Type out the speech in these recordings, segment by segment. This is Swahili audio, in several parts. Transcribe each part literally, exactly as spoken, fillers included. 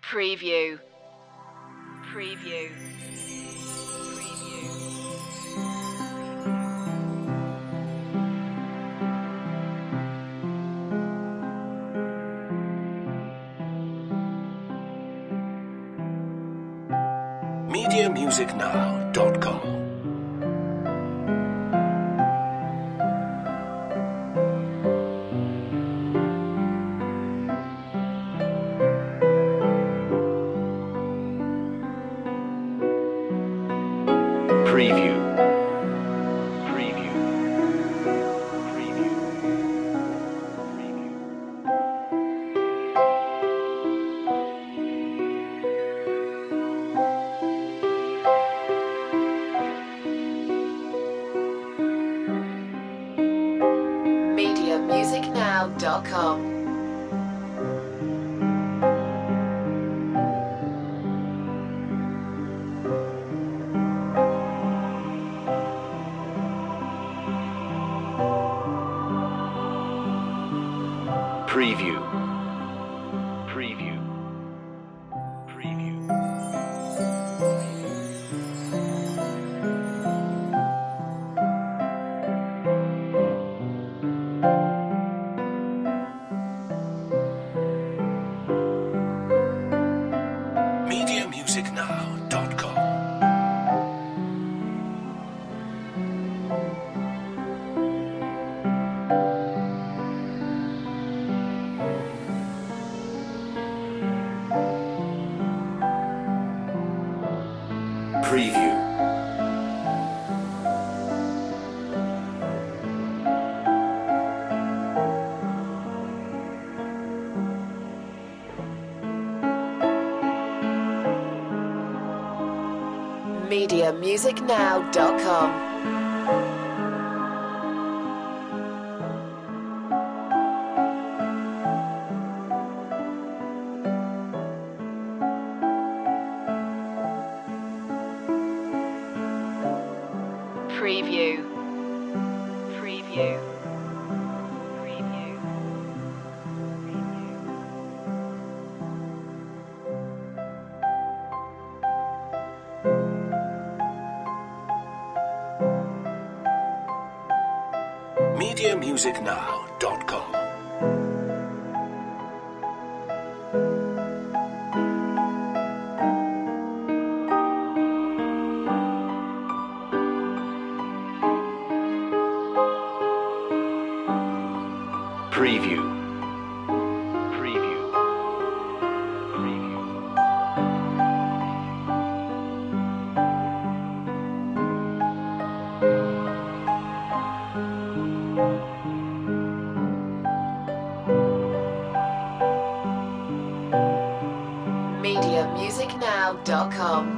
Preview. Preview. Preview. media music now dot com. Preview. Preview. Preview. Preview. media music now dot com. Preview. Preview. Preview. media music now dot com. Preview. media music now dot com. Preview. Preview. Preview. media music now dot com. Preview. Preview. Preview. media music now dot com.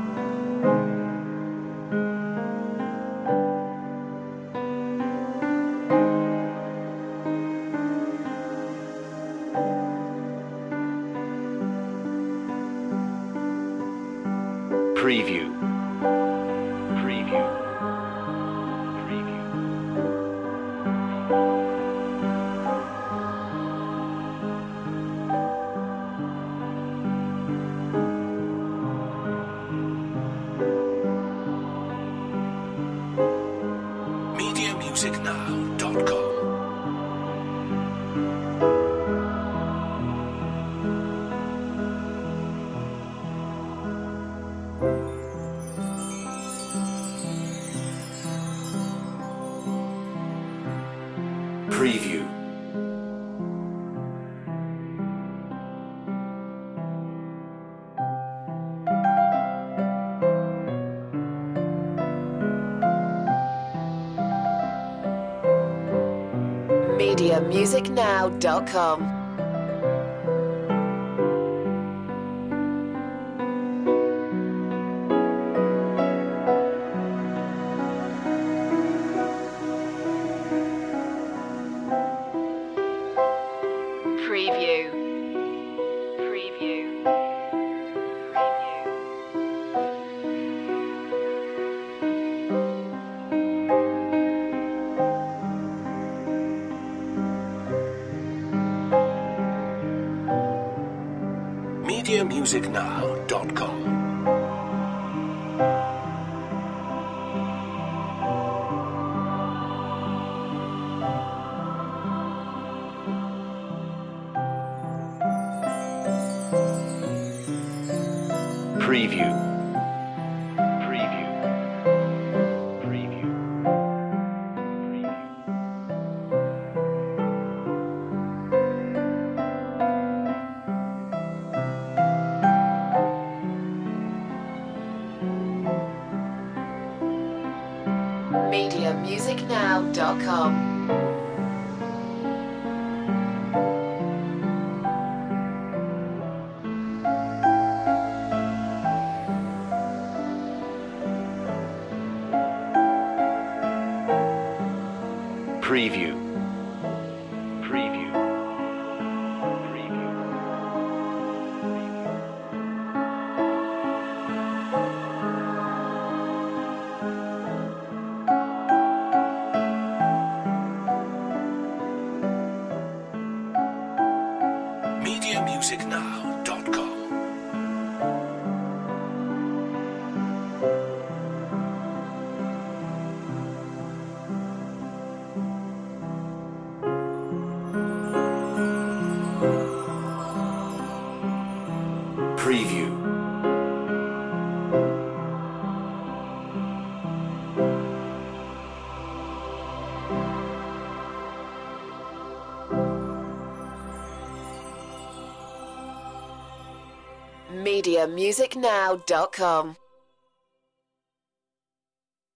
Preview. Preview. Preview. media music now dot com. Preview. media music now dot com. Preview. Preview. Preview. media music now dot com. Preview. Preview. Preview. media music now dot com. Preview. Preview. Preview. media music now dot com. Preview. media music now dot com.